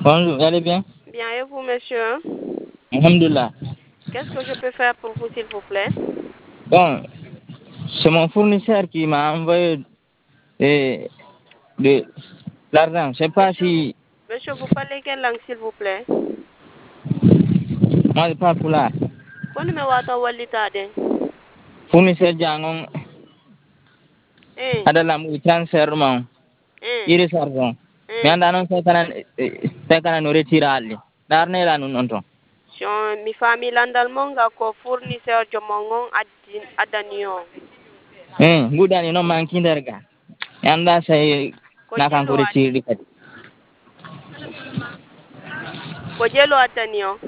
Bonjour, vous allez bien? Bien, et vous, monsieur? Alhamdulillah. Qu'est-ce que je peux faire pour vous, s'il vous plaît? Bon, c'est mon fournisseur qui m'a envoyé eh, de l'argent. Je sais pas si Monsieur, vous parlez quelle langue, s'il vous plaît? moi je parle pulaar. Kono me wata wallitade. Fournisseur jangong Eh, adalam transfer mo iris argent. Mais anda non sai kana no retira alli. Darne la non onto. mi famille landal monga ko fournisseur jomongon adanio. Budani no manki derga. Anda sai Ko na kan ko jelo retiri kadi. ko jelo adanio.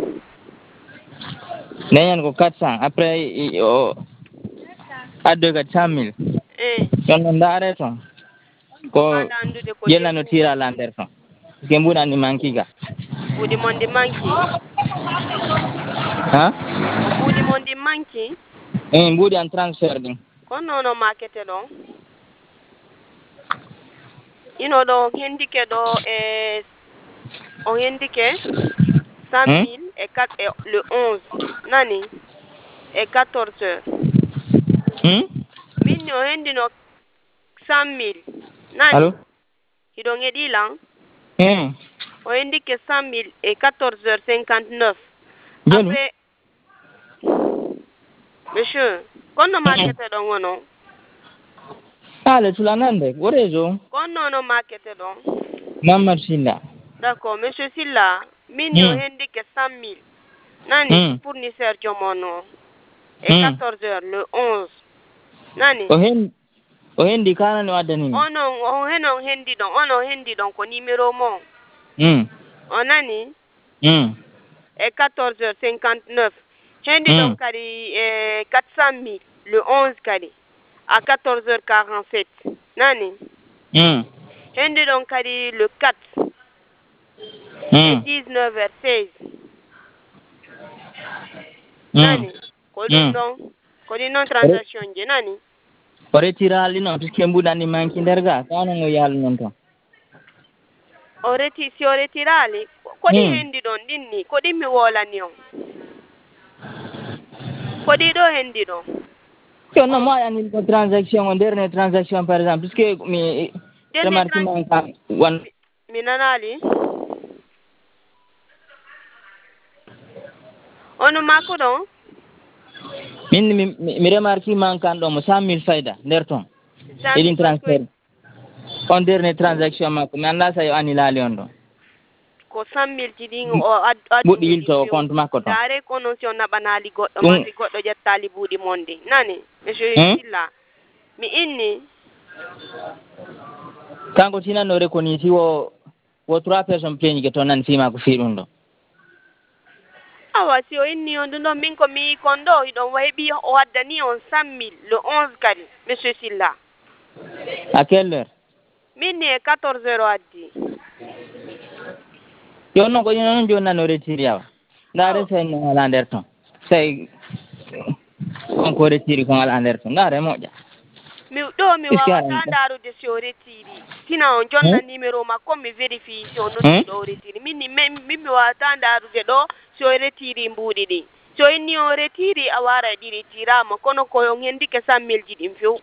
Nenyan ko 400 après adde ga 100 000. Yon ndare to. Ko Manda andude ko yella no tira lander to. Gembuda ni manki ga. Budi mondi manki. Ha? O budi mondi manki. Mbudi an transfer din. Kono no markete don. Ino do hendike do on hendike 100 000 et le 11. Nani? Et 14 heures. Min o hendino 100 000. Nani? Allô? Hidon edilang. O hendike 100 000 et 14h59. Après, monsieur, kono markete don wono? Ale tulanande, worezo. Kono no markete don? Mamad Silla. D'accord, monsieur Silla, min o hendike 100 000. Nani? Fournisseur jomono. Et 14 heures, le 11. Nani? O hendi kana no adani. On hendi don ko numéro mo. On nani? Et 14h59. Hendi don kari 400 000, le 11 kari. À 14h47. Nani? Hendi don kari le 4. Et 19h16. Nani? Kodi non transaction je nani? O retira ali non puisque mbudani manki derga kana ngo yal non to. O retirali. Kodi hendi don dinni, kodi mi wolani on. Kodi do hendi don. Yo no mo yani ko transaction on dernière transaction par exemple puisque mi remarque manka wan mi nanali. Ono mako don. mi remarque mankan do mo 100 000 fayda der ton. Edin transfer. On dernière transaction mako mi anda sayo anilali on do. Ko 100 000 tidin o addu budi to compte makko to dare kono si on nabanali goddo mandi goddo jettali budi mondi nani monsieur Silla mi inni kanko tinano rekoniti wo 3 personnes pleñi to nan fima ko fi dum do awa si o inni on do min ko mi kondo idon waybi o waddani on 100 000 le 11 kadi monsieur Silla à quelle heure min ne 14 heures addi yo non ko non jonna no retiri yawa ndare sen no ala nder ton sey on ko retiri ko ala nder ton ndare moƴƴa mi wawata ndarude si o retiri sina on jonna numéro makko mi vérifie si on notti ɗo o retiri min mi wawata ndarude ɗo si o retiri mbuɗi ɗi so inni o retiri a wara ɗi retirama kono koyon hendike 100 000 ji ɗin few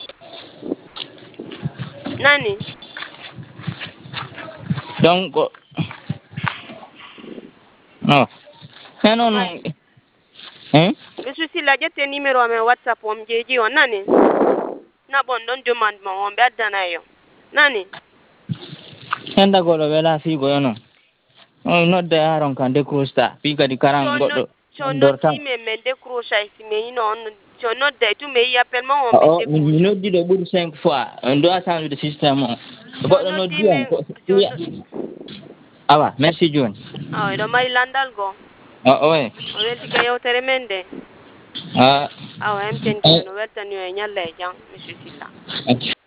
nani donc non monsieur Silla ƴette numéro amen WhatsApp om jeeji on nani na bon ɗon demande mo on ɓe addana yo nani henda goɗo wela fiigoyo noon on nodda yaron kan décrocheta fi kadi karan goɗɗo so noddime men décrochage si mi yino on so nodda tu me yi appel mo on ɓe mi noddi ɗo ɓuuri 5 fois on doit changer systéme o goɗɗo noddi on awa merci joni awa eɗo mari landal go oui o weltike yewtere men de awa hemtentino weltani o e ñalla e jam monsieur Silla